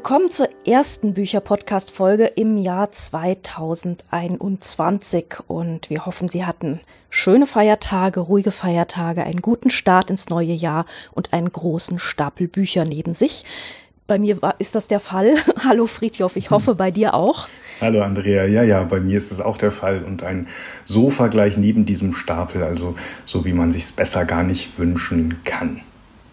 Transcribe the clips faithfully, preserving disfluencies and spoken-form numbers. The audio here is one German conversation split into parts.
Willkommen zur ersten Bücher-Podcast-Folge im Jahr zweitausendeinundzwanzig und wir hoffen, Sie hatten schöne Feiertage, ruhige Feiertage, einen guten Start ins neue Jahr und einen großen Stapel Bücher neben sich. Bei mir war, ist das der Fall. Hallo Friedhof, ich hoffe bei dir auch. Hallo Andrea, ja, ja, bei mir ist es auch der Fall und ein Sofa gleich neben diesem Stapel, also so wie man sich's besser gar nicht wünschen kann.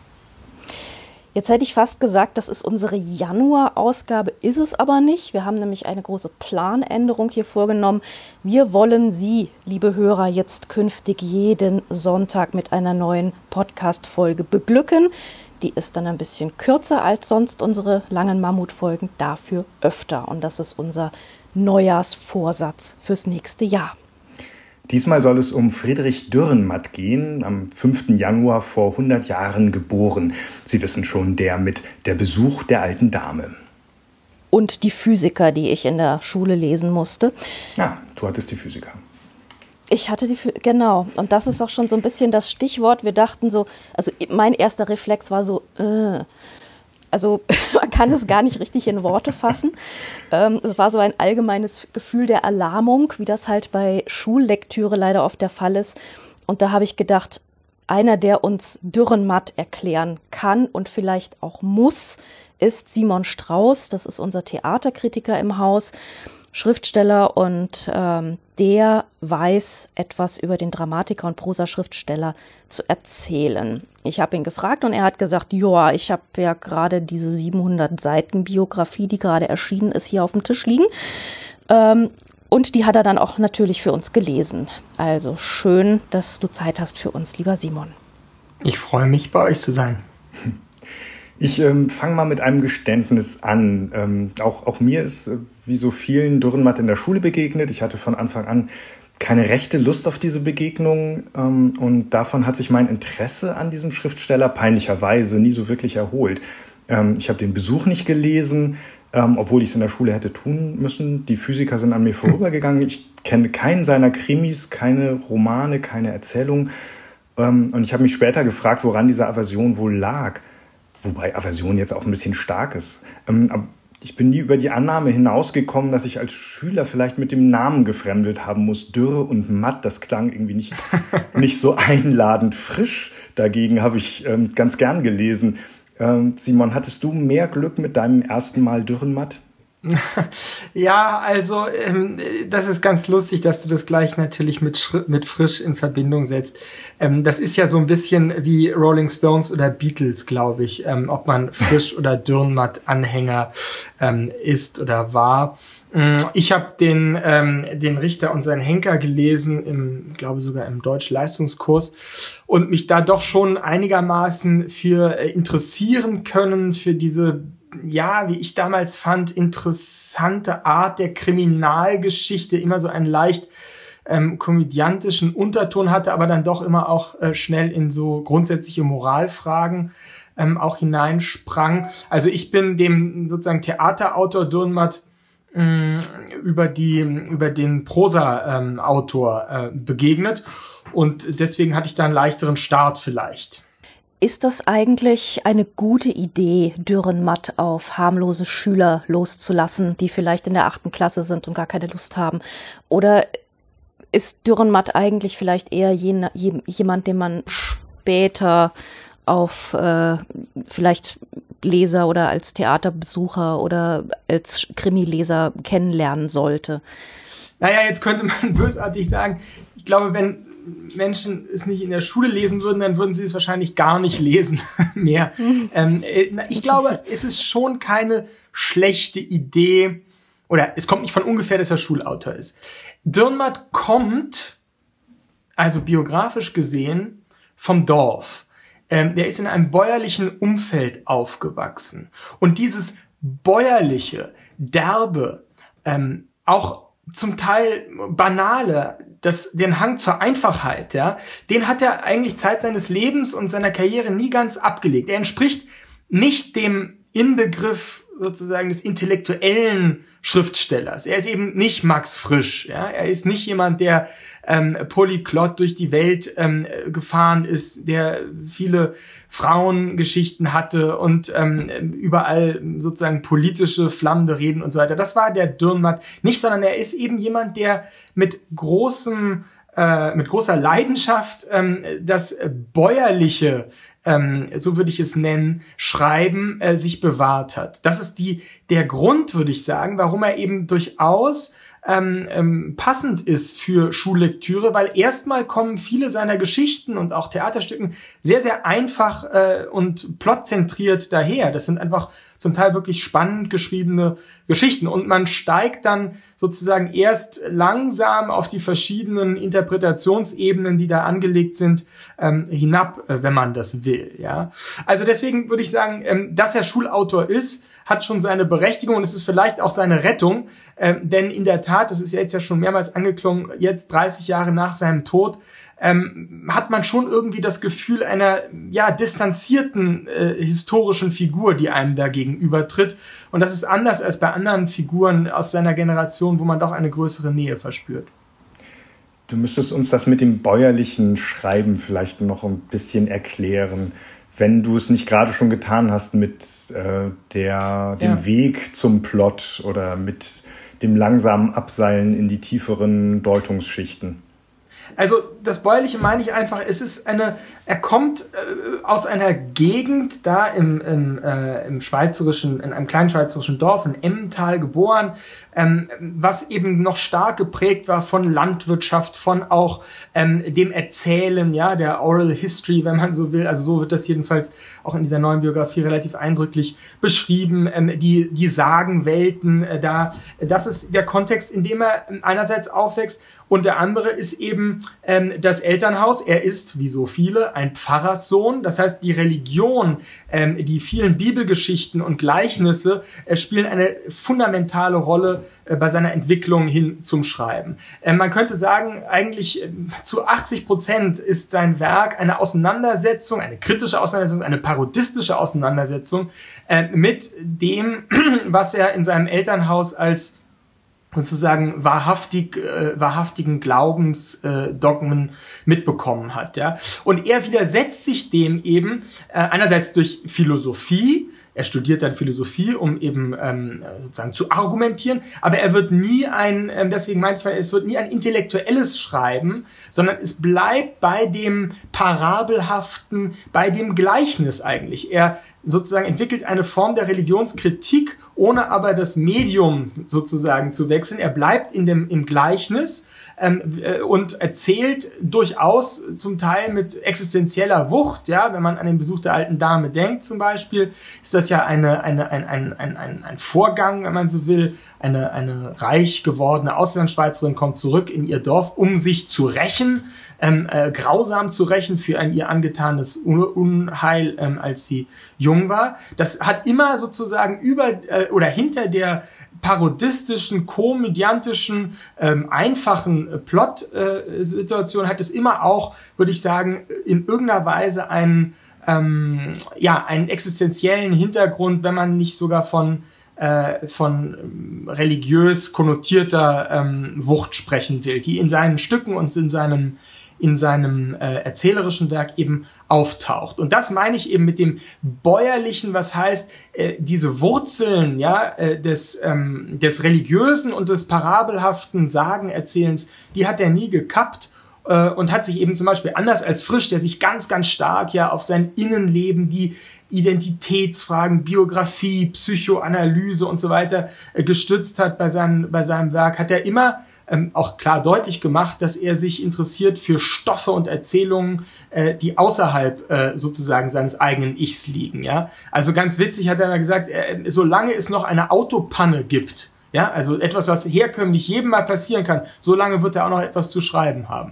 Jetzt hätte ich fast gesagt, das ist unsere Januar-Ausgabe, ist es aber nicht. Wir haben nämlich eine große Planänderung hier vorgenommen. Wir wollen Sie, liebe Hörer, jetzt künftig jeden Sonntag mit einer neuen Podcast-Folge beglücken. Die ist dann ein bisschen kürzer als sonst unsere langen Mammutfolgen, dafür öfter. Und das ist unser Neujahrsvorsatz fürs nächste Jahr. Diesmal soll es um Friedrich Dürrenmatt gehen, am fünften Januar vor hundert Jahren geboren. Sie wissen schon, der mit Der Besuch der alten Dame. Und die Physiker, die ich in der Schule lesen musste. Ja, du hattest die Physiker. Ich hatte die, genau. Und das ist auch schon so ein bisschen das Stichwort. Wir dachten so, also mein erster Reflex war so, äh, also man kann es gar nicht richtig in Worte fassen. Ähm, es war so ein allgemeines Gefühl der Erlahmung, wie das halt bei Schullektüre leider oft der Fall ist. Und da habe ich gedacht, einer, der uns Dürrenmatt erklären kann und vielleicht auch muss, ist Simon Strauß. Das ist unser Theaterkritiker im Haus, Schriftsteller, und ähm, der weiß etwas über den Dramatiker und Prosaschriftsteller zu erzählen. Ich habe ihn gefragt und er hat gesagt, ja, ich habe ja gerade diese siebenhundert Seiten Biografie, die gerade erschienen ist, hier auf dem Tisch liegen. Ähm, und die hat er dann auch natürlich für uns gelesen. Also schön, dass du Zeit hast für uns, lieber Simon. Ich freue mich, bei euch zu sein. Ich ähm, fange mal mit einem Geständnis an. Ähm, auch, auch mir ist, äh, wie so vielen, Dürrenmatt in der Schule begegnet. Ich hatte von Anfang an keine rechte Lust auf diese Begegnung. Ähm, und davon hat sich mein Interesse an diesem Schriftsteller peinlicherweise nie so wirklich erholt. Ähm, ich habe den Besuch nicht gelesen, ähm, obwohl ich es in der Schule hätte tun müssen. Die Physiker sind an mir vorübergegangen. Ich kenne keinen seiner Krimis, keine Romane, keine Erzählung. Ähm, und ich habe mich später gefragt, woran diese Aversion wohl lag. Wobei Aversion jetzt auch ein bisschen stark ist. Ähm, ich bin nie über die Annahme hinausgekommen, dass ich als Schüler vielleicht mit dem Namen gefremdelt haben muss. Dürre und Matt, das klang irgendwie nicht, nicht so einladend. Frisch dagegen habe ich ähm, ganz gern gelesen. Ähm, Simon, hattest du mehr Glück mit deinem ersten Mal Dürrenmatt? Ja, also ähm, das ist ganz lustig, dass du das gleich natürlich mit, Schri- mit frisch in Verbindung setzt. Ähm, das ist ja so ein bisschen wie Rolling Stones oder Beatles, glaube ich, ähm, ob man frisch oder Dürrenmatt-Anhänger ähm, ist oder war. Ähm, ich habe den, ähm, den Richter und seinen Henker gelesen, im, glaube sogar im Deutsch-Leistungskurs, und mich da doch schon einigermaßen für äh, interessieren können, für diese, ja, wie ich damals fand, interessante Art der Kriminalgeschichte, immer so einen leicht ähm, komödiantischen Unterton hatte, aber dann doch immer auch äh, schnell in so grundsätzliche Moralfragen ähm, auch hineinsprang. Also ich bin dem sozusagen Theaterautor Dürrenmatt mh, über die über den Prosa-Autor ähm, äh, begegnet, und deswegen hatte ich da einen leichteren Start vielleicht. Ist das eigentlich eine gute Idee, Dürrenmatt auf harmlose Schüler loszulassen, die vielleicht in der achten Klasse sind und gar keine Lust haben? Oder ist Dürrenmatt eigentlich vielleicht eher jen, jemand, den man später auf äh, vielleicht Leser oder als Theaterbesucher oder als Krimileser kennenlernen sollte? Naja, jetzt könnte man bösartig sagen, ich glaube, wenn Menschen es nicht in der Schule lesen würden, dann würden sie es wahrscheinlich gar nicht lesen mehr. ähm, ich glaube, es ist schon keine schlechte Idee, oder es kommt nicht von ungefähr, dass er Schulautor ist. Dürrenmatt kommt, also biografisch gesehen, vom Dorf. Ähm, der ist in einem bäuerlichen Umfeld aufgewachsen. Und dieses bäuerliche, derbe, ähm, auch zum Teil banale, das, den Hang zur Einfachheit, ja, den hat er eigentlich Zeit seines Lebens und seiner Karriere nie ganz abgelegt. Er entspricht nicht dem Inbegriff sozusagen des intellektuellen Schriftstellers. Er ist eben nicht Max Frisch. Ja? Er ist nicht jemand, der ähm, polyglott durch die Welt ähm, gefahren ist, der viele Frauengeschichten hatte und ähm, überall sozusagen politische, flammende Reden und so weiter. Das war der Dürrenmatt nicht, sondern er ist eben jemand, der mit großem, äh, mit großer Leidenschaft ähm, das bäuerliche, ähm, so würde ich es nennen, Schreiben äh, sich bewahrt hat. Das ist die der Grund, würde ich sagen, warum er eben durchaus ähm, ähm, passend ist für Schullektüre, weil erstmal kommen viele seiner Geschichten und auch Theaterstücken sehr, sehr einfach äh, und plotzentriert daher. Das sind einfach zum Teil wirklich spannend geschriebene Geschichten. Und man steigt dann sozusagen erst langsam auf die verschiedenen Interpretationsebenen, die da angelegt sind, ähm, hinab, äh, wenn man das will. Ja, also deswegen würde ich sagen, ähm, dass er Schulautor ist, hat schon seine Berechtigung und es ist vielleicht auch seine Rettung. Ähm, denn in der Tat, das ist ja jetzt ja schon mehrmals angeklungen, jetzt dreißig Jahre nach seinem Tod, Ähm, hat man schon irgendwie das Gefühl einer ja distanzierten äh, historischen Figur, die einem da gegenübertritt. Und das ist anders als bei anderen Figuren aus seiner Generation, wo man doch eine größere Nähe verspürt. Du müsstest uns das mit dem bäuerlichen Schreiben vielleicht noch ein bisschen erklären, wenn du es nicht gerade schon getan hast mit äh, der, dem ja. Weg zum Plot oder mit dem langsamen Abseilen in die tieferen Deutungsschichten. Also das Bäuerliche meine ich einfach, es ist eine, er kommt äh, aus einer Gegend da im, im, äh, im schweizerischen, in einem kleinen schweizerischen Dorf, in Emmental geboren, ähm, was eben noch stark geprägt war von Landwirtschaft, von auch ähm, dem Erzählen, ja, der Oral History, wenn man so will. Also so wird das jedenfalls auch in dieser neuen Biografie relativ eindrücklich beschrieben. Ähm, die, die Sagenwelten äh, da, das ist der Kontext, in dem er einerseits aufwächst und der andere ist eben ähm, das Elternhaus. Er ist, wie so viele, ein Pfarrerssohn. Das heißt, die Religion, ähm, die vielen Bibelgeschichten und Gleichnisse äh, spielen eine fundamentale Rolle äh, bei seiner Entwicklung hin zum Schreiben. Äh, man könnte sagen, eigentlich äh, zu achtzig Prozent ist sein Werk eine Auseinandersetzung, eine kritische Auseinandersetzung, eine parodistische Auseinandersetzung äh, mit dem, was er in seinem Elternhaus als sozusagen wahrhaftig, äh, wahrhaftigen Glaubensdogmen äh, mitbekommen hat. Ja? Und er widersetzt sich dem eben äh, einerseits durch Philosophie. Er studiert dann Philosophie, um eben ähm, sozusagen zu argumentieren, aber er wird nie ein, ähm, deswegen meinte ich, es wird nie ein intellektuelles Schreiben, sondern es bleibt bei dem Parabelhaften, bei dem Gleichnis eigentlich. Er sozusagen entwickelt eine Form der Religionskritik, ohne aber das Medium sozusagen zu wechseln. Er bleibt in dem, im Gleichnis ähm, äh, und erzählt durchaus zum Teil mit existenzieller Wucht. Ja, wenn man an den Besuch der alten Dame denkt zum Beispiel, ist das ja eine, eine, ein, ein, ein, ein, ein Vorgang, wenn man so will. Eine, eine reich gewordene Auslandsschweizerin kommt zurück in ihr Dorf, um sich zu rächen, ähm, äh, grausam zu rächen für ein ihr angetanes Unheil, ähm, als sie jung war. Das hat immer sozusagen über äh, oder hinter der parodistischen, komödiantischen, ähm, einfachen äh, Plot-Situation äh, hat es immer auch, würde ich sagen, in irgendeiner Weise einen, ähm, ja, einen existenziellen Hintergrund, wenn man nicht sogar von äh, von ähm, religiös konnotierter ähm, Wucht sprechen will, die in seinen Stücken und in seinem in seinem äh, erzählerischen Werk eben auftaucht. Und das meine ich eben mit dem Bäuerlichen, was heißt, äh, diese Wurzeln ja, äh, des, ähm, des religiösen und des parabelhaften Sagenerzählens, die hat er nie gekappt äh, und hat sich eben zum Beispiel anders als Frisch, der sich ganz, ganz stark ja auf sein Innenleben, die Identitätsfragen, Biografie, Psychoanalyse und so weiter äh, gestützt hat bei, seinen, bei seinem Werk, hat er immer Ähm, auch klar deutlich gemacht, dass er sich interessiert für Stoffe und Erzählungen, äh, die außerhalb äh, sozusagen seines eigenen Ichs liegen. Ja? Also ganz witzig hat er mal gesagt, äh, solange es noch eine Autopanne gibt, ja, also etwas, was herkömmlich jedem mal passieren kann, solange wird er auch noch etwas zu schreiben haben.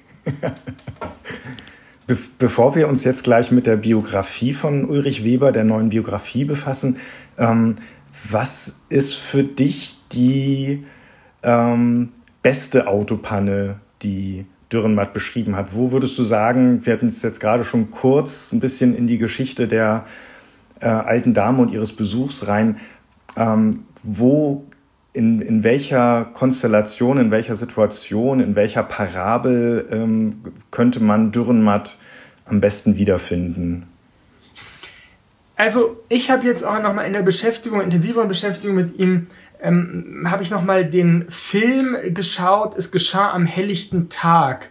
Be- bevor wir uns jetzt gleich mit der Biografie von Ulrich Weber, der neuen Biografie, befassen, ähm, was ist für dich die ähm, beste Autopanne, die Dürrenmatt beschrieben hat? Wo würdest du sagen, wir hatten es jetzt gerade schon kurz ein bisschen in die Geschichte der äh, alten Dame und ihres Besuchs rein, ähm, wo, in, in welcher Konstellation, in welcher Situation, in welcher Parabel ähm, könnte man Dürrenmatt am besten wiederfinden? Also ich habe jetzt auch nochmal in der Beschäftigung, intensiveren Beschäftigung mit ihm, ähm, habe ich nochmal den Film geschaut, Es geschah am helllichten Tag,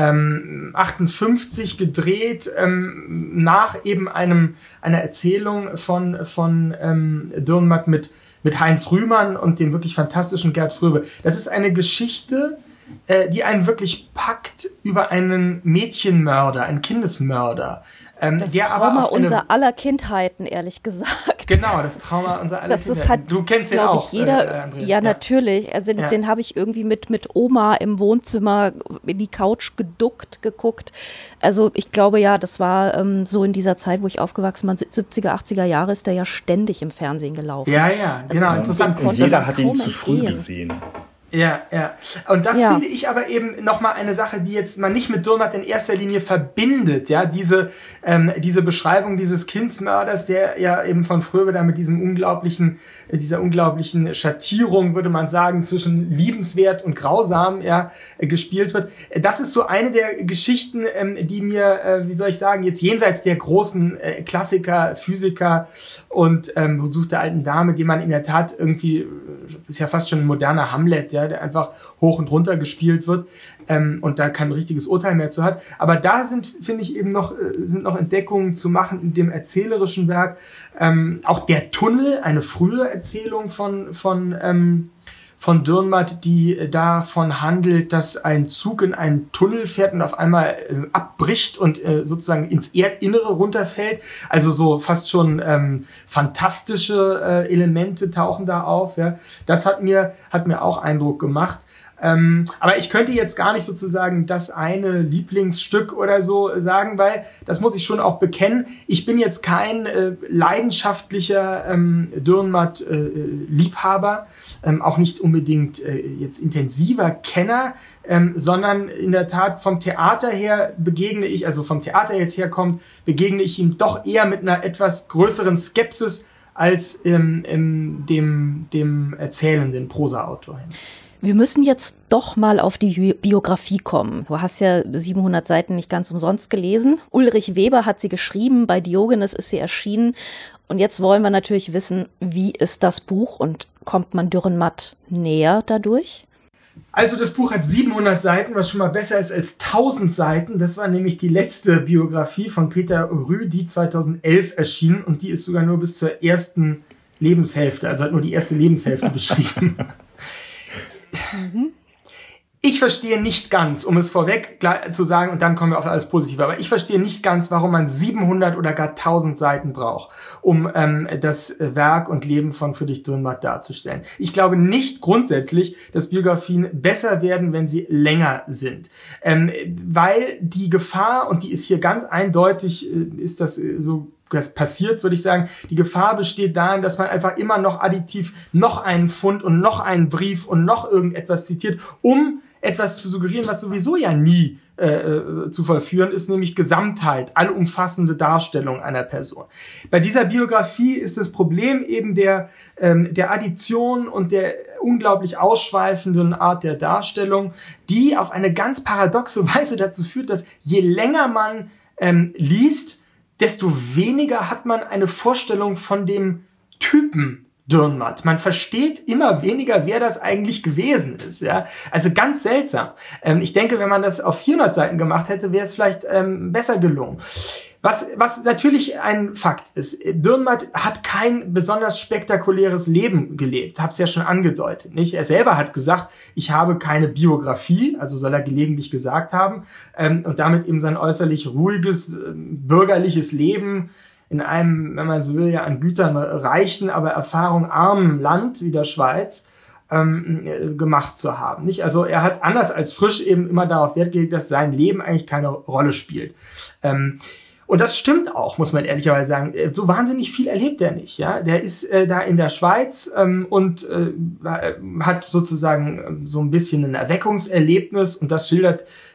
ähm, achtundfünfzig gedreht, ähm, nach eben einem einer Erzählung von, von ähm, Dürrenmatt mit, mit Heinz Rühmann und dem wirklich fantastischen Gerd Fröbe. Das ist eine Geschichte, äh, die einen wirklich packt über einen Mädchenmörder, einen Kindesmörder. Ähm, das der Trauma aber unserer aller Kindheiten, ehrlich gesagt. Genau, das Trauma unserer aller das Kindheiten. Ist halt, du kennst den auch, ich, jeder, äh, ja, ja, natürlich. Also ja. Den habe ich irgendwie mit, mit Oma im Wohnzimmer in die Couch geduckt, geguckt. Also ich glaube ja, das war ähm, so in dieser Zeit, wo ich aufgewachsen bin, siebziger, achtziger Jahre, ist der ja ständig im Fernsehen gelaufen. Ja, ja, also genau. Interessant. Und jeder hat ihn zu früh gesehen. Ja, ja. Und das ja. finde ich aber eben nochmal eine Sache, die jetzt man nicht mit Dürrenmatt in erster Linie verbindet, ja, diese, ähm, diese Beschreibung dieses Kindsmörders, der ja eben von Fröbe da mit diesem unglaublichen, dieser unglaublichen Schattierung, würde man sagen, zwischen liebenswert und grausam, ja, äh, gespielt wird. Das ist so eine der Geschichten, ähm, die mir, äh, wie soll ich sagen, jetzt jenseits der großen äh, Klassiker, Physiker und ähm, Besuch der alten Dame, die man in der Tat irgendwie, ist ja fast schon ein moderner Hamlet, ja, der einfach hoch und runter gespielt wird ähm, und da kein richtiges Urteil mehr zu hat. Aber da sind, finde ich, eben noch, äh, sind noch Entdeckungen zu machen in dem erzählerischen Werk. Ähm, auch der Tunnel, eine frühe Erzählung von, von, ähm, von Dürrenmatt, die davon handelt, dass ein Zug in einen Tunnel fährt und auf einmal äh, abbricht und äh, sozusagen ins Erdinnere runterfällt. Also so fast schon ähm, fantastische äh, Elemente tauchen da auf. Ja. Das hat mir, hat mir auch Eindruck gemacht. Ähm, aber ich könnte jetzt gar nicht sozusagen das eine Lieblingsstück oder so sagen, weil, das muss ich schon auch bekennen, ich bin jetzt kein äh, leidenschaftlicher ähm, Dürrenmatt-Liebhaber, äh, ähm, auch nicht unbedingt äh, jetzt intensiver Kenner, ähm, sondern in der Tat vom Theater her begegne ich, also vom Theater jetzt herkommt, begegne ich ihm doch eher mit einer etwas größeren Skepsis als ähm, ähm, dem, dem erzählenden Prosaautor hin. Wir müssen jetzt doch mal auf die Biografie kommen. Du hast ja siebenhundert Seiten nicht ganz umsonst gelesen. Ulrich Weber hat sie geschrieben, bei Diogenes ist sie erschienen. Und jetzt wollen wir natürlich wissen, wie ist das Buch und kommt man Dürrenmatt näher dadurch? Also das Buch hat siebenhundert Seiten, was schon mal besser ist als tausend Seiten. Das war nämlich die letzte Biografie von Peter Rüh, die zweitausendelf erschien. Und die ist sogar nur bis zur ersten Lebenshälfte, also hat nur die erste Lebenshälfte beschrieben. Ich verstehe nicht ganz, um es vorweg zu sagen, und dann kommen wir auf alles Positive, aber ich verstehe nicht ganz, warum man siebenhundert oder gar tausend Seiten braucht, um ähm, das Werk und Leben von Friedrich Dürrenmatt darzustellen. Ich glaube nicht grundsätzlich, dass Biografien besser werden, wenn sie länger sind, ähm, weil die Gefahr, und die ist hier ganz eindeutig, äh, ist das äh, so das passiert, würde ich sagen, die Gefahr besteht darin, dass man einfach immer noch additiv noch einen Fund und noch einen Brief und noch irgendetwas zitiert, um etwas zu suggerieren, was sowieso ja nie äh, zu vollführen ist, nämlich Gesamtheit, allumfassende Darstellung einer Person. Bei dieser Biografie ist das Problem eben der, ähm, der Addition und der unglaublich ausschweifenden Art der Darstellung, die auf eine ganz paradoxe Weise dazu führt, dass je länger man ähm, liest, desto weniger hat man eine Vorstellung von dem Typen Dürrenmatt. Man versteht immer weniger, wer das eigentlich gewesen ist. Ja? Also ganz seltsam. Ähm, ich denke, wenn man das auf vierhundert Seiten gemacht hätte, wäre es vielleicht ähm, besser gelungen. Was, was natürlich ein Fakt ist, Dürrenmatt hat kein besonders spektakuläres Leben gelebt, hab's ja schon angedeutet, nicht? Er selber hat gesagt, ich habe keine Biografie, also soll er gelegentlich gesagt haben, ähm, und damit eben sein äußerlich ruhiges, äh, bürgerliches Leben in einem, wenn man so will, ja an Gütern reichen, aber erfahrungarmen Land wie der Schweiz ähm, gemacht zu haben, nicht? Also er hat anders als Frisch eben immer darauf Wert gelegt, dass sein Leben eigentlich keine Rolle spielt. Ähm, Und das stimmt auch, muss man ehrlicherweise sagen. So wahnsinnig viel erlebt er nicht. Ja, der ist äh, da in der Schweiz ähm, und äh, hat sozusagen ähm, so ein bisschen ein Erweckungserlebnis und das schildert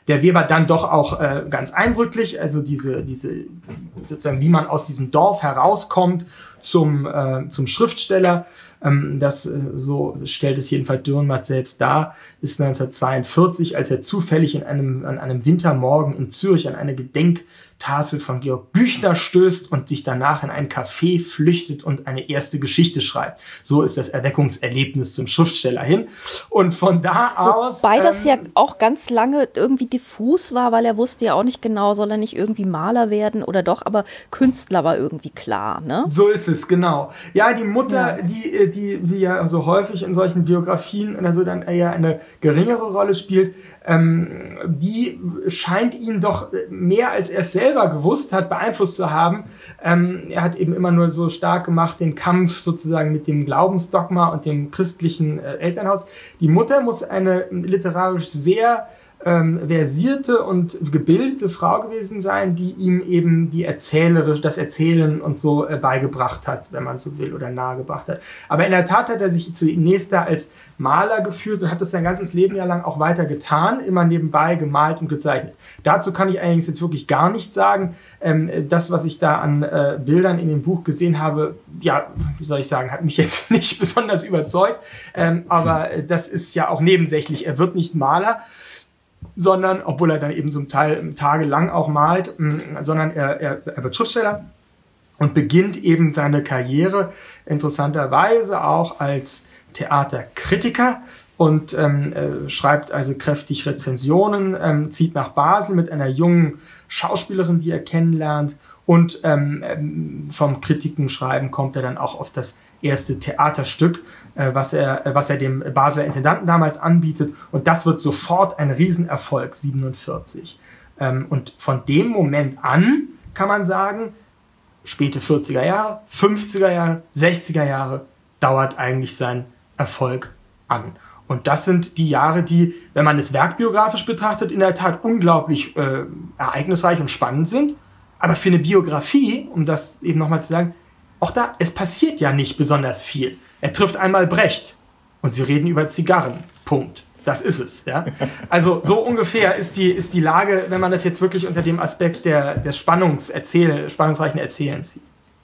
der Weber dann doch auch äh, ganz eindrücklich, also diese, diese, sozusagen, wie man aus diesem Dorf herauskommt zum, äh, zum Schriftsteller. Ähm, das, äh, so stellt es jedenfalls Dürrenmatt selbst dar, ist neunzehnhundertzweiundvierzig, als er zufällig in einem, an einem Wintermorgen in Zürich an eine Gedenktafel von Georg Büchner stößt und sich danach in ein Café flüchtet und eine erste Geschichte schreibt. So ist das Erweckungserlebnis zum Schriftsteller hin. Und von da aus... Wobei das ähm, ja auch ganz lange irgendwie diffus war, weil er wusste ja auch nicht genau, soll er nicht irgendwie Maler werden oder doch, aber Künstler war irgendwie klar, ne? So ist es, genau. Ja, die Mutter, Ja. die, die, wie ja so häufig in solchen Biografien oder so dann eher eine geringere Rolle spielt, ähm, die scheint ihn doch mehr als er es selber gewusst hat, beeinflusst zu haben. Ähm, er hat eben immer nur so stark gemacht, den Kampf sozusagen mit dem Glaubensdogma und dem christlichen äh, Elternhaus. Die Mutter muss eine literarisch sehr ähm, versierte und gebildete Frau gewesen sein, die ihm eben die Erzählerisch, das Erzählen und so äh, beigebracht hat, wenn man so will, oder nahegebracht hat. Aber in der Tat hat er sich zunächst da als Maler geführt und hat das sein ganzes Leben ja lang auch weiter getan, immer nebenbei gemalt und gezeichnet. Dazu kann ich allerdings jetzt wirklich gar nichts sagen. Ähm, das, was ich da an äh, Bildern in dem Buch gesehen habe, ja, wie soll ich sagen, hat mich jetzt nicht besonders überzeugt. Ähm, aber äh, das ist ja auch nebensächlich. Er wird nicht Maler, sondern, obwohl er dann eben zum Teil tagelang auch malt, mh, sondern er, er, er wird Schriftsteller und beginnt eben seine Karriere interessanterweise auch als Theaterkritiker und ähm, äh, schreibt also kräftig Rezensionen, ähm, zieht nach Basel mit einer jungen Schauspielerin, die er kennenlernt, und ähm, vom Kritikenschreiben kommt er dann auch auf das erste Theaterstück, äh, was er, äh, was er dem Basler Intendanten damals anbietet, und das wird sofort ein Riesenerfolg, siebenundvierzig. Ähm, und von dem Moment an kann man sagen, späte vierziger Jahre, fünfziger Jahre, sechziger Jahre dauert eigentlich sein Erfolg an. Und das sind die Jahre, die, wenn man es werkbiografisch betrachtet, in der Tat unglaublich äh, ereignisreich und spannend sind. Aber für eine Biografie, um das eben nochmal zu sagen, auch da, es passiert ja nicht besonders viel. Er trifft einmal Brecht und sie reden über Zigarren. Punkt. Das ist es. Ja? Also so ungefähr ist die, ist die Lage, wenn man das jetzt wirklich unter dem Aspekt der, des Spannungserzähl, spannungsreichen Erzählens sieht.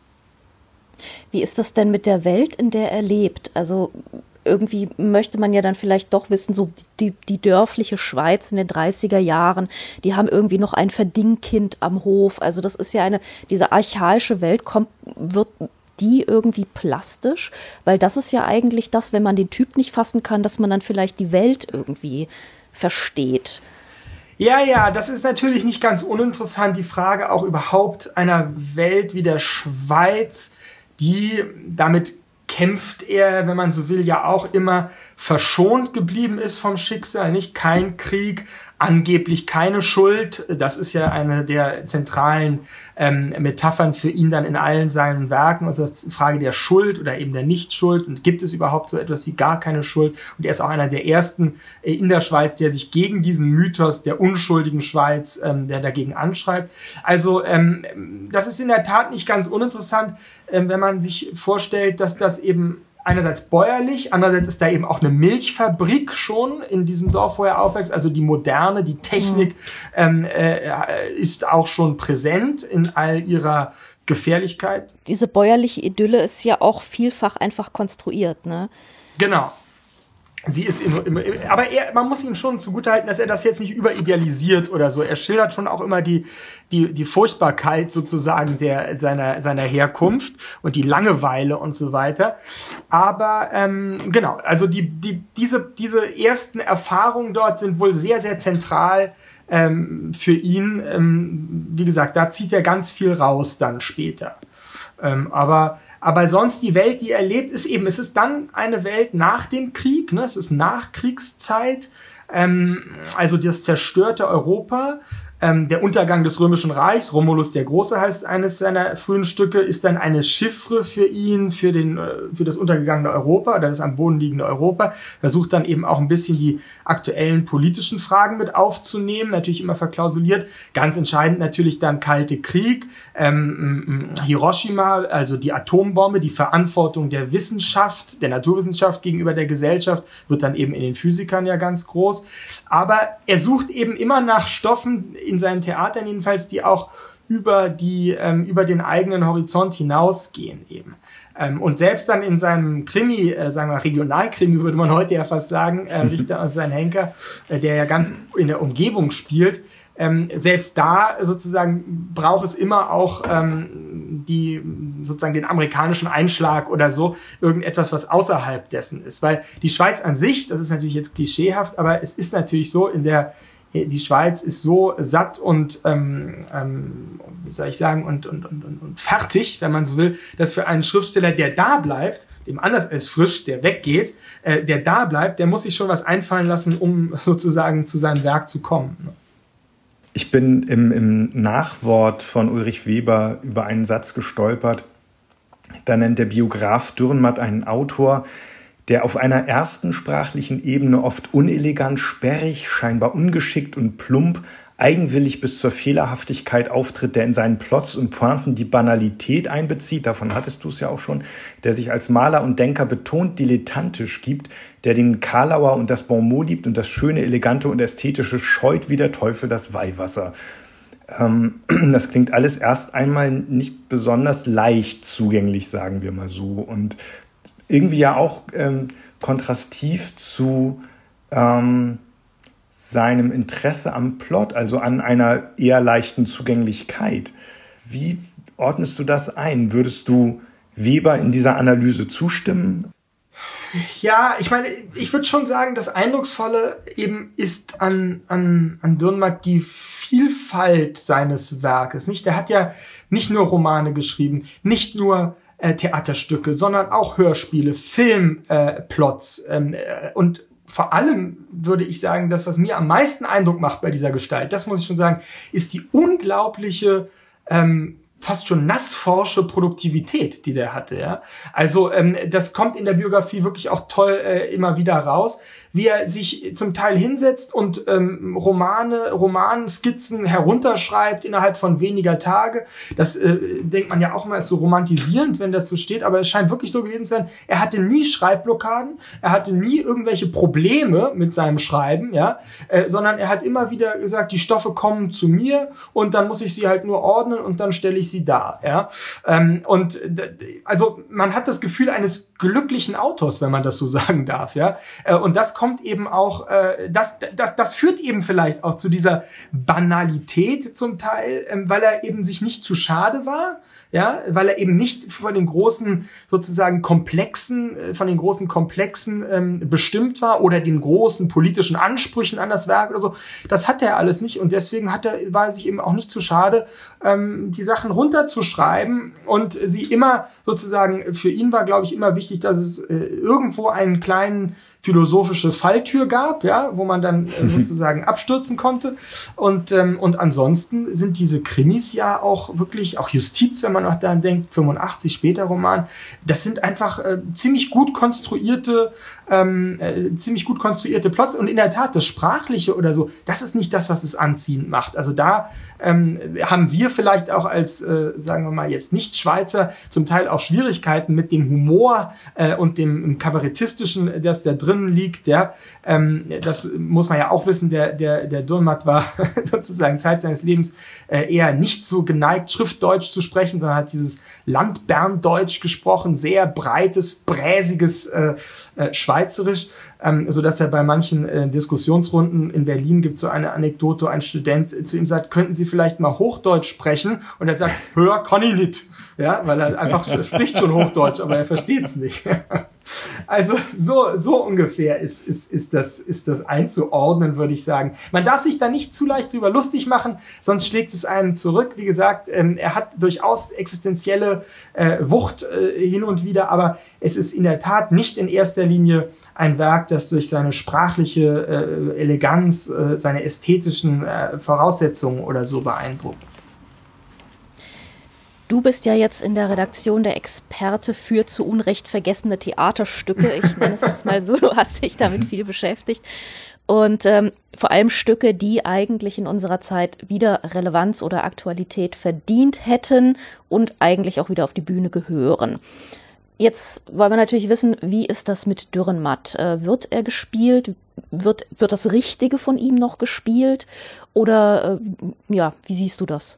Wie ist das denn mit der Welt, in der er lebt? Also irgendwie möchte man ja dann vielleicht doch wissen, so die, die dörfliche Schweiz in den dreißiger Jahren, die haben irgendwie noch ein Verdingkind am Hof. Also das ist ja eine, diese archaische Welt kommt, wird die irgendwie plastisch? Weil das ist ja eigentlich das, wenn man den Typ nicht fassen kann, dass man dann vielleicht die Welt irgendwie versteht. Ja, ja, das ist natürlich nicht ganz uninteressant, die Frage auch überhaupt einer Welt wie der Schweiz, die damit kämpft er, wenn man so will, ja auch immer verschont geblieben ist vom Schicksal, nicht? Kein Krieg, angeblich keine Schuld. Das ist ja eine der zentralen ähm, Metaphern für ihn dann in allen seinen Werken. Und das ist die Frage der Schuld oder eben der Nichtschuld. Und gibt es überhaupt so etwas wie gar keine Schuld? Und er ist auch einer der ersten äh, in der Schweiz, der sich gegen diesen Mythos der unschuldigen Schweiz, ähm, der dagegen anschreibt. Also ähm, das ist in der Tat nicht ganz uninteressant, äh, wenn man sich vorstellt, dass das eben einerseits bäuerlich, andererseits ist da eben auch eine Milchfabrik schon in diesem Dorf, wo er aufwächst. Also die Moderne, die Technik ähm, äh, ist auch schon präsent in all ihrer Gefährlichkeit. Diese bäuerliche Idylle ist ja auch vielfach einfach konstruiert, ne? Genau. Sie ist immer, immer, aber er, man muss ihm schon zugutehalten, dass er das jetzt nicht überidealisiert oder so. Er schildert schon auch immer die, die, die Furchtbarkeit sozusagen der, seiner, seiner Herkunft und die Langeweile und so weiter. Aber ähm, genau, also die, die, diese, diese ersten Erfahrungen dort sind wohl sehr, sehr zentral ähm, für ihn. Ähm, wie gesagt, da zieht er ganz viel raus dann später. Ähm, aber Aber sonst die Welt, die er lebt, ist eben, es ist dann eine Welt nach dem Krieg, ne? Es ist Nachkriegszeit, ähm, also das zerstörte Europa. Ähm, der Untergang des Römischen Reichs, Romulus der Große heißt eines seiner frühen Stücke, ist dann eine Chiffre für ihn, für, den, für das untergegangene Europa oder das am Boden liegende Europa. Versucht dann eben auch ein bisschen die aktuellen politischen Fragen mit aufzunehmen, natürlich immer verklausuliert. Ganz entscheidend natürlich dann Kalte Krieg, ähm, Hiroshima, also die Atombombe, die Verantwortung der Wissenschaft, der Naturwissenschaft gegenüber der Gesellschaft, wird dann eben in den Physikern ja ganz groß. Aber er sucht eben immer nach Stoffen, in seinen Theatern jedenfalls, die auch über die ähm, über den eigenen Horizont hinausgehen eben. Ähm, und selbst dann in seinem Krimi, äh, sagen wir Regionalkrimi, würde man heute ja fast sagen, äh, Richter und sein Henker, äh, der ja ganz in der Umgebung spielt, ähm, selbst da sozusagen braucht es immer auch ähm, die sozusagen den amerikanischen Einschlag oder so, irgendetwas, was außerhalb dessen ist. Weil die Schweiz an sich, das ist natürlich jetzt klischeehaft, aber es ist natürlich so, in der die Schweiz ist so satt und, ähm, ähm, wie soll ich sagen, und, und, und, und fertig, wenn man so will, dass für einen Schriftsteller, der da bleibt, dem anders als Frisch, der weggeht, äh, der da bleibt, der muss sich schon was einfallen lassen, um sozusagen zu seinem Werk zu kommen. Ich bin im, im Nachwort von Ulrich Weber über einen Satz gestolpert. Da nennt der Biograf Dürrenmatt einen Autor, der auf einer ersten sprachlichen Ebene oft unelegant, sperrig, scheinbar ungeschickt und plump, eigenwillig bis zur Fehlerhaftigkeit auftritt, der in seinen Plots und Pointen die Banalität einbezieht, davon hattest du es ja auch schon, der sich als Maler und Denker betont dilettantisch gibt, der den Karlauer und das Bonmot liebt und das Schöne, Elegante und Ästhetische scheut wie der Teufel das Weihwasser. Ähm, das klingt alles erst einmal nicht besonders leicht zugänglich, sagen wir mal so, und irgendwie ja auch ähm, kontrastiv zu ähm, seinem Interesse am Plot, also an einer eher leichten Zugänglichkeit. Wie ordnest du das ein? Würdest du Weber in dieser Analyse zustimmen? Ja, ich meine, ich würde schon sagen, das Eindrucksvolle eben ist an, an, an Dürrenmatt die Vielfalt seines Werkes. Nicht? Der hat ja nicht nur Romane geschrieben, nicht nur Äh, Theaterstücke, sondern auch Hörspiele, Filmplots äh, ähm, äh, und vor allem würde ich sagen, das, was mir am meisten Eindruck macht bei dieser Gestalt, das muss ich schon sagen, ist die unglaubliche, ähm, fast schon nassforsche Produktivität, die der hatte. Ja? Also ähm, das kommt in der Biografie wirklich auch toll äh, immer wieder raus, wie er sich zum Teil hinsetzt und ähm, Romane, Romanskizzen herunterschreibt innerhalb von weniger Tage. Das äh, denkt man ja auch immer, ist so romantisierend, wenn das so steht, aber es scheint wirklich so gewesen zu sein. Er hatte nie Schreibblockaden, er hatte nie irgendwelche Probleme mit seinem Schreiben, ja, äh, sondern er hat immer wieder gesagt, die Stoffe kommen zu mir und dann muss ich sie halt nur ordnen und dann stelle ich sie dar. Ja? Ähm, und also man hat das Gefühl eines glücklichen Autors, wenn man das so sagen darf. Ja? Äh, und das kommt eben auch, äh, das, das, das führt eben vielleicht auch zu dieser Banalität zum Teil, ähm, weil er eben sich nicht zu schade war, ja, weil er eben nicht von den großen sozusagen Komplexen, von den großen Komplexen ähm, bestimmt war oder den großen politischen Ansprüchen an das Werk oder so. Das hat er alles nicht und deswegen hat er, war er sich eben auch nicht zu schade, ähm, die Sachen runterzuschreiben und sie immer sozusagen, für ihn war, glaube ich, immer wichtig, dass es äh, irgendwo einen kleinen philosophische Falltür gab, ja, wo man dann äh, sozusagen abstürzen konnte. Und, ähm, und ansonsten sind diese Krimis ja auch wirklich, auch Justiz, wenn man auch daran denkt, fünfundachtzig später Roman, das sind einfach äh, ziemlich gut konstruierte, ähm, äh, ziemlich gut konstruierte Plots. Und in der Tat, das Sprachliche oder so, das ist nicht das, was es anziehend macht. Also da ähm, haben wir vielleicht auch als, äh, sagen wir mal jetzt Nicht-Schweizer, zum Teil auch Schwierigkeiten mit dem Humor äh, und dem Kabarettistischen, das da drin liegt. Ja. Ähm, das muss man ja auch wissen, der, der, der Dürrenmatt war sozusagen Zeit seines Lebens äh, eher nicht so geneigt, Schriftdeutsch zu sprechen, sondern hat dieses Landberndeutsch gesprochen, sehr breites, bräsiges äh, äh, Schweizerisch, ähm, sodass er bei manchen äh, Diskussionsrunden in Berlin, gibt so eine Anekdote, ein Student zu ihm sagt, könnten Sie vielleicht mal Hochdeutsch sprechen? Und er sagt, höher kann ich nicht. Ja, weil er einfach spricht schon Hochdeutsch, aber er versteht es nicht. Also so, so ungefähr ist, ist, ist, das, ist das einzuordnen, würde ich sagen. Man darf sich da nicht zu leicht drüber lustig machen, sonst schlägt es einen zurück. Wie gesagt, ähm, er hat durchaus existenzielle äh, Wucht äh, hin und wieder, aber es ist in der Tat nicht in erster Linie ein Werk, das durch seine sprachliche äh, Eleganz, äh, seine ästhetischen äh, Voraussetzungen oder so beeindruckt. Du bist ja jetzt in der Redaktion der Experte für zu Unrecht vergessene Theaterstücke. Ich nenne es jetzt mal so, du hast dich damit viel beschäftigt. Und ähm, vor allem Stücke, die eigentlich in unserer Zeit wieder Relevanz oder Aktualität verdient hätten und eigentlich auch wieder auf die Bühne gehören. Jetzt wollen wir natürlich wissen, wie ist das mit Dürrenmatt? Äh, wird er gespielt? Wird, wird das Richtige von ihm noch gespielt? Oder äh, ja, wie siehst du das?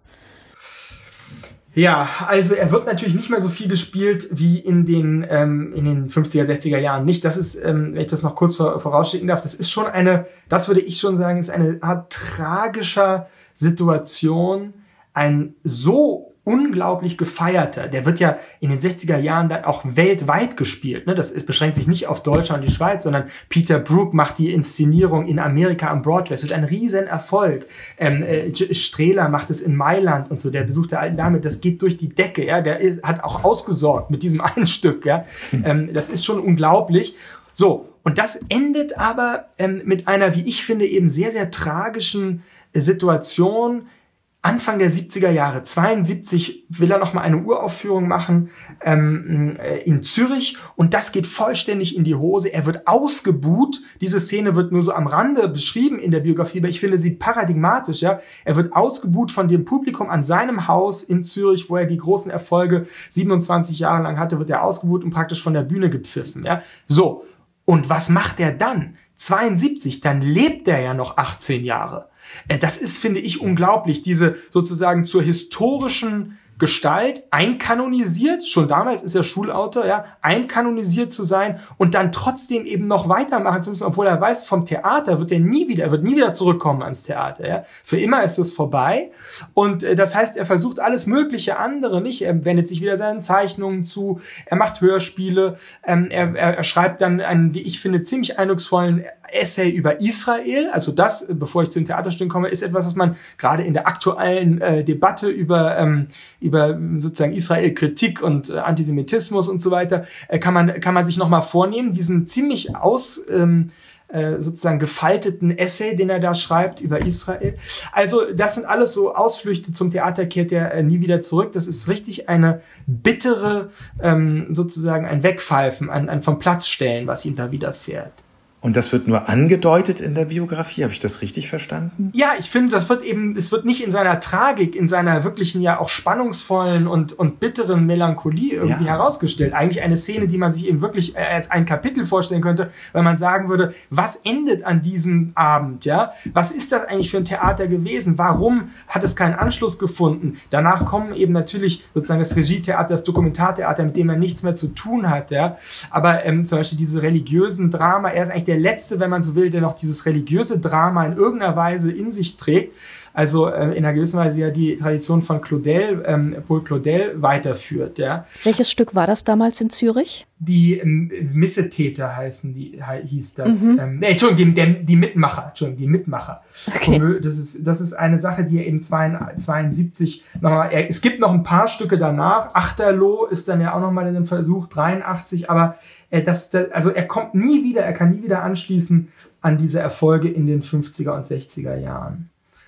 Ja, also er wird natürlich nicht mehr so viel gespielt wie in den ähm, in den fünfziger, sechziger Jahren. Nicht, das ist, ähm, wenn ich das noch kurz vor, vorausschicken darf, das ist schon eine, das würde ich schon sagen, ist eine Art tragischer Situation, ein so unglaublich gefeierter, der wird ja in den sechziger Jahren dann auch weltweit gespielt, ne? Das beschränkt sich nicht auf Deutschland und die Schweiz, sondern Peter Brook macht die Inszenierung in Amerika am Broadway, es wird ein riesen Erfolg. Ähm, äh, Strehler macht es in Mailand und so, der Besuch der alten Dame, das geht durch die Decke, ja, der ist, hat auch ausgesorgt mit diesem einen Stück, ja, ähm, das ist schon unglaublich. So, und das endet aber ähm, mit einer, wie ich finde, eben sehr, sehr tragischen äh, Situation. Anfang der siebziger Jahre, zweiundsiebzig, will er nochmal eine Uraufführung machen ähm, in Zürich und das geht vollständig in die Hose. Er wird ausgebuht. Diese Szene wird nur so am Rande beschrieben in der Biografie, aber ich finde sie paradigmatisch. Ja, er wird ausgebuht von dem Publikum an seinem Haus in Zürich, wo er die großen Erfolge siebenundzwanzig Jahre lang hatte, wird er ausgebuht und praktisch von der Bühne gepfiffen. Ja, so. Und was macht er dann? zweiundsiebzig, dann lebt er ja noch achtzehn Jahre. Das ist, finde ich, unglaublich, diese sozusagen zur historischen Gestalt einkanonisiert, schon damals ist er Schulautor, ja, einkanonisiert zu sein und dann trotzdem eben noch weitermachen zu müssen, obwohl er weiß, vom Theater wird er nie wieder, er wird nie wieder zurückkommen ans Theater, ja. Für immer ist es vorbei und äh, das heißt, er versucht alles mögliche andere, nicht? Er wendet sich wieder seinen Zeichnungen zu, er macht Hörspiele, ähm, er, er, er schreibt dann einen, wie ich finde, ziemlich eindrucksvollen Essay über Israel, also das, bevor ich zu den Theaterstücken komme, ist etwas, was man gerade in der aktuellen äh, Debatte über ähm, über sozusagen Israel-Kritik und äh, Antisemitismus und so weiter, äh, kann man kann man sich nochmal vornehmen, diesen ziemlich aus ähm, äh, sozusagen gefalteten Essay, den er da schreibt über Israel. Also das sind alles so Ausflüchte zum Theater, kehrt er äh, nie wieder zurück. Das ist richtig eine bittere, ähm, sozusagen ein Wegpfeifen, ein, ein vom Platz stellen, was ihm da widerfährt. Und das wird nur angedeutet in der Biografie, habe ich das richtig verstanden? Ja, ich finde, das wird eben, es wird nicht in seiner Tragik, in seiner wirklichen ja auch spannungsvollen und, und bitteren Melancholie irgendwie ja. herausgestellt. Eigentlich eine Szene, die man sich eben wirklich als ein Kapitel vorstellen könnte, weil man sagen würde, was endet an diesem Abend, ja? Was ist das eigentlich für ein Theater gewesen? Warum hat es keinen Anschluss gefunden? Danach kommen eben natürlich sozusagen das Regietheater, das Dokumentartheater, mit dem er nichts mehr zu tun hat, ja? Aber ähm, zum Beispiel diese religiösen Drama, er ist eigentlich der der letzte, wenn man so will, der noch dieses religiöse Drama in irgendeiner Weise in sich trägt. Also äh, in einer gewissen Weise ja die Tradition von Claudel, ähm, Paul Claudel weiterführt. Ja. Welches Stück war das damals in Zürich? Die ähm, Missetäter heißen die, hieß das. Mhm. Ähm, nee, Entschuldigung, die, die Mitmacher. Entschuldigung, die Mitmacher. Okay. Das ist, das ist eine Sache, die er eben zweiundsiebzig nochmal, er, es gibt noch ein paar Stücke danach. Achterloh ist dann ja auch nochmal in dem Versuch, dreiundachtzig, aber äh, das, das, also er kommt nie wieder, er kann nie wieder anschließen an diese Erfolge in den fünfziger und sechziger Jahren.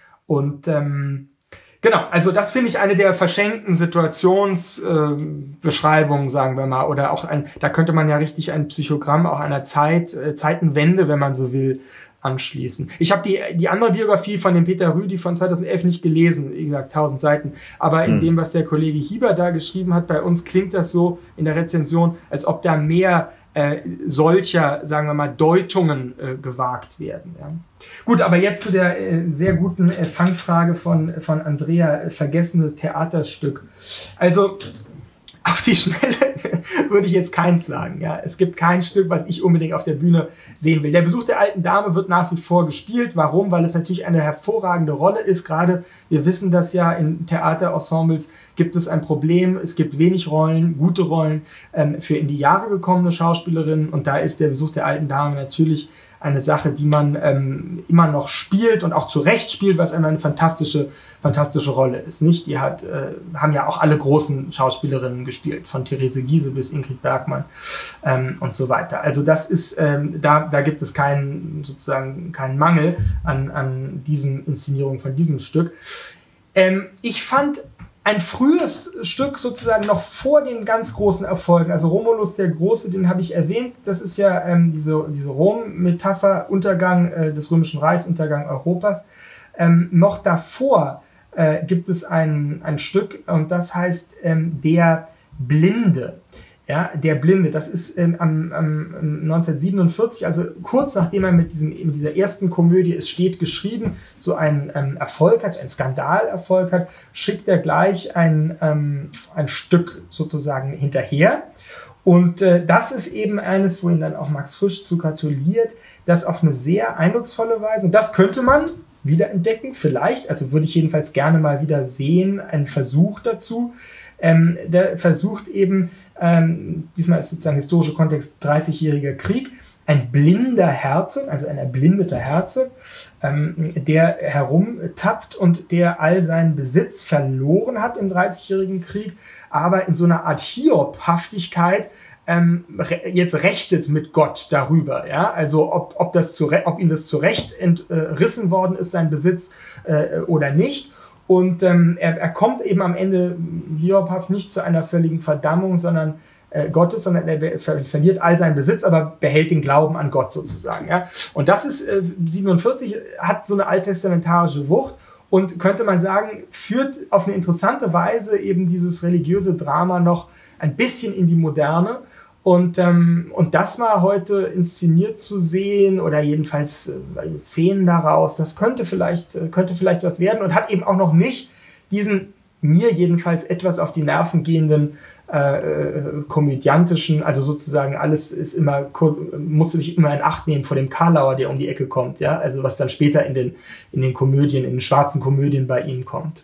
Und ähm, genau, also das finde ich eine der verschenkten Situationsbeschreibungen, äh, sagen wir mal, oder auch ein, da könnte man ja richtig ein Psychogramm auch einer Zeit, äh, Zeitenwende, wenn man so will, anschließen. Ich habe die die andere Biografie von dem Peter Rüdi von zweitausendelf nicht gelesen, wie gesagt, tausend Seiten, aber in mhm. dem, was der Kollege Hieber da geschrieben hat, bei uns klingt das so in der Rezension, als ob da mehr äh, solcher, sagen wir mal, Deutungen äh, gewagt werden. Ja. Gut, aber jetzt zu der äh, sehr guten äh, Fangfrage von, von Andrea, äh, vergessene Theaterstück. Also auf die Schnelle würde ich jetzt keins sagen. Ja, es gibt kein Stück, was ich unbedingt auf der Bühne sehen will. Der Besuch der alten Dame wird nach wie vor gespielt. Warum? Weil es natürlich eine hervorragende Rolle ist. Gerade, wir wissen das ja, in Theaterensembles gibt es ein Problem. Es gibt wenig Rollen, gute Rollen ähm, für in die Jahre gekommene Schauspielerinnen. Und da ist der Besuch der alten Dame natürlich eine Sache, die man ähm, immer noch spielt und auch zu Recht spielt, was eine fantastische, fantastische Rolle ist. Nicht? Die hat, äh, haben ja auch alle großen Schauspielerinnen gespielt, von Therese Giehse bis Ingrid Bergman ähm, und so weiter. Also das ist, ähm, da, da gibt es keinen, sozusagen keinen Mangel an, an diesen Inszenierungen von diesem Stück. Ähm, ich fand ein frühes Stück sozusagen noch vor den ganz großen Erfolgen, also Romulus der Große, den habe ich erwähnt, das ist ja ähm, diese, diese Rom-Metapher, Untergang äh, des Römischen Reichs, Untergang Europas. Ähm, noch davor äh, gibt es ein, ein Stück und das heißt ähm, Der Blinde. Ja, Der Blinde, das ist ähm, am, am neunzehnhundertsiebenundvierzig, also kurz nachdem er mit, diesem, mit dieser ersten Komödie Es steht geschrieben, so einen ähm, Erfolg hat, einen Skandalerfolg hat, schickt er gleich ein, ähm, ein Stück sozusagen hinterher. Und äh, das ist eben eines, wo ihn dann auch Max Frisch zu gratuliert, das auf eine sehr eindrucksvolle Weise, und das könnte man wiederentdecken, vielleicht, also würde ich jedenfalls gerne mal wieder sehen, einen Versuch dazu. Ähm, der versucht eben, ähm, diesmal ist sozusagen historischer Kontext dreißigjähriger Krieg, ein blinder Herzog, also ein erblindeter Herzog, ähm, der herumtappt und der all seinen Besitz verloren hat im dreißigjährigen Krieg, aber in so einer Art Hiobhaftigkeit ähm, re- jetzt rechtet mit Gott darüber. Ja? Also ob, ob, das zu re- ob ihm das zu Recht entrissen worden ist, sein Besitz äh, oder nicht. Und ähm, er, er kommt eben am Ende hiobhaft nicht zu einer völligen Verdammung, sondern äh, Gottes, sondern er be- ver- verliert all seinen Besitz, aber behält den Glauben an Gott sozusagen. Ja? Und das ist äh, siebenundvierzig, hat so eine alttestamentarische Wucht und könnte man sagen, führt auf eine interessante Weise eben dieses religiöse Drama noch ein bisschen in die Moderne. Und, ähm, und das mal heute inszeniert zu sehen oder jedenfalls äh, Szenen daraus, das könnte vielleicht, äh, könnte vielleicht was werden und hat eben auch noch nicht diesen mir jedenfalls etwas auf die Nerven gehenden äh, äh, komödiantischen, also sozusagen alles ist immer, musste sich immer in Acht nehmen vor dem Karlauer, der um die Ecke kommt, ja, also was dann später in den, in den Komödien, in den schwarzen Komödien bei ihm kommt.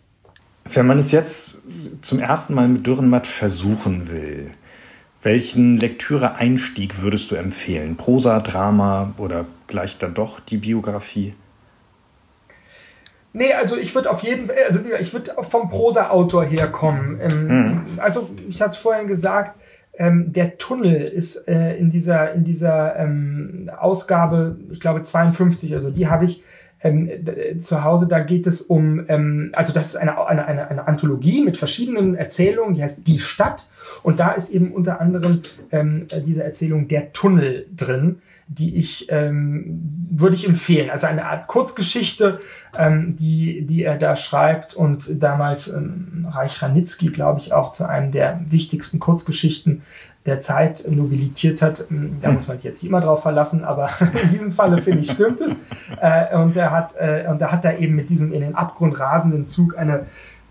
Wenn man es jetzt zum ersten Mal mit Dürrenmatt versuchen will, welchen Lektüre-Einstieg würdest du empfehlen? Prosa, Drama oder gleich dann doch die Biografie? Nee, also ich würde auf jeden Fall, also ich würde vom Prosa-Autor herkommen. Ähm, mhm. Also ich hatte es vorhin gesagt, ähm, der Tunnel ist äh, in dieser, in dieser ähm, Ausgabe, ich glaube zweiundfünfzig, also die habe ich Ähm, zu Hause, da geht es um, ähm, also das ist eine, eine, eine, eine Anthologie mit verschiedenen Erzählungen, die heißt Die Stadt, und da ist eben unter anderem ähm, diese Erzählung Der Tunnel drin, die ich, ähm, würde ich empfehlen, also eine Art Kurzgeschichte, ähm, die, die er da schreibt und damals ähm, Reich Ranitzky, glaube ich, auch zu einem der wichtigsten Kurzgeschichten der Zeit nobilitiert hat. Da muss man sich jetzt nicht immer drauf verlassen, aber in diesem Falle, finde ich, stimmt es. Äh, und er hat, äh, und da hat er eben mit diesem in den Abgrund rasenden Zug eine,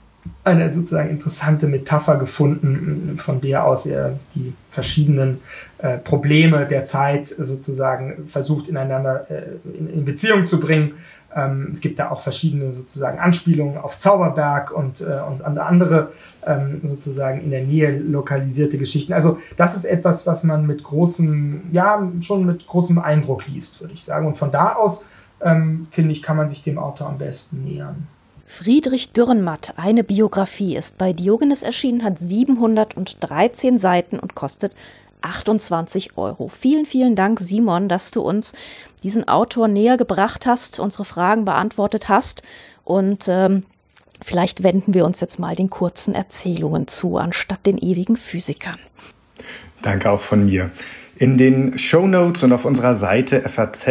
eine sozusagen interessante Metapher gefunden, von der aus er die verschiedenen äh, Probleme der Zeit sozusagen versucht, ineinander äh, in, in Beziehung zu bringen. Ähm, es gibt da auch verschiedene sozusagen Anspielungen auf Zauberberg und, äh, und andere ähm, sozusagen in der Nähe lokalisierte Geschichten. Also das ist etwas, was man mit großem, ja, schon mit großem Eindruck liest, würde ich sagen. Und von da aus, ähm, finde ich, kann man sich dem Autor am besten nähern. Friedrich Dürrenmatt, eine Biografie, ist bei Diogenes erschienen, hat siebenhundertdreizehn Seiten und kostet achtundzwanzig Euro. Vielen, vielen Dank, Simon, dass du uns diesen Autor näher gebracht hast, unsere Fragen beantwortet hast. Und ähm, vielleicht wenden wir uns jetzt mal den kurzen Erzählungen zu, anstatt den ewigen Physikern. Danke auch von mir. In den Shownotes und auf unserer Seite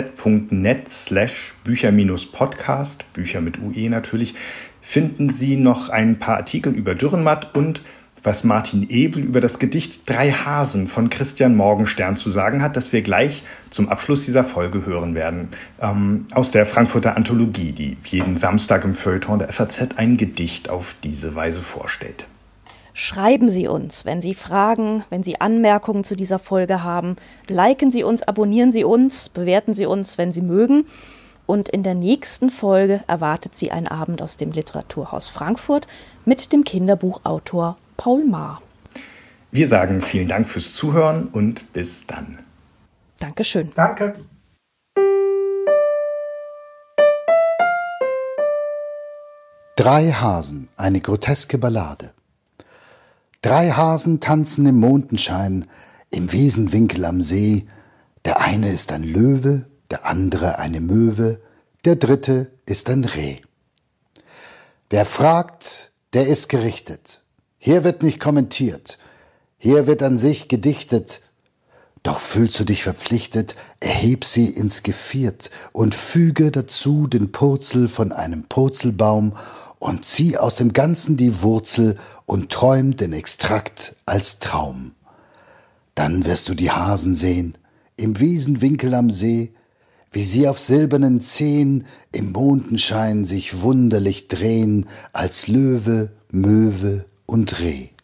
faz.net slash Bücher-Podcast, Bücher mit U E natürlich, finden Sie noch ein paar Artikel über Dürrenmatt und was Martin Ebel über das Gedicht Drei Hasen von Christian Morgenstern zu sagen hat, das wir gleich zum Abschluss dieser Folge hören werden. Ähm, aus der Frankfurter Anthologie, die jeden Samstag im Feuilleton der F A Z ein Gedicht auf diese Weise vorstellt. Schreiben Sie uns, wenn Sie Fragen, wenn Sie Anmerkungen zu dieser Folge haben. Liken Sie uns, abonnieren Sie uns, bewerten Sie uns, wenn Sie mögen. Und in der nächsten Folge erwartet Sie ein Abend aus dem Literaturhaus Frankfurt mit dem Kinderbuchautor Paul Maar. Wir sagen vielen Dank fürs Zuhören und bis dann. Dankeschön. Danke. Drei Hasen, eine groteske Ballade. Drei Hasen tanzen im Mondenschein, im Wiesenwinkel am See. Der eine ist ein Löwe, der andere eine Möwe, der dritte ist ein Reh. Wer fragt, der ist gerichtet. Hier wird nicht kommentiert, hier wird an sich gedichtet. Doch fühlst du dich verpflichtet, erheb sie ins Geviert und füge dazu den Purzel von einem Purzelbaum und zieh aus dem Ganzen die Wurzel und träum den Extrakt als Traum. Dann wirst du die Hasen sehen, im Wiesenwinkel am See, wie sie auf silbernen Zehen im Mondenschein sich wunderlich drehen als Löwe, Möwe und Reh.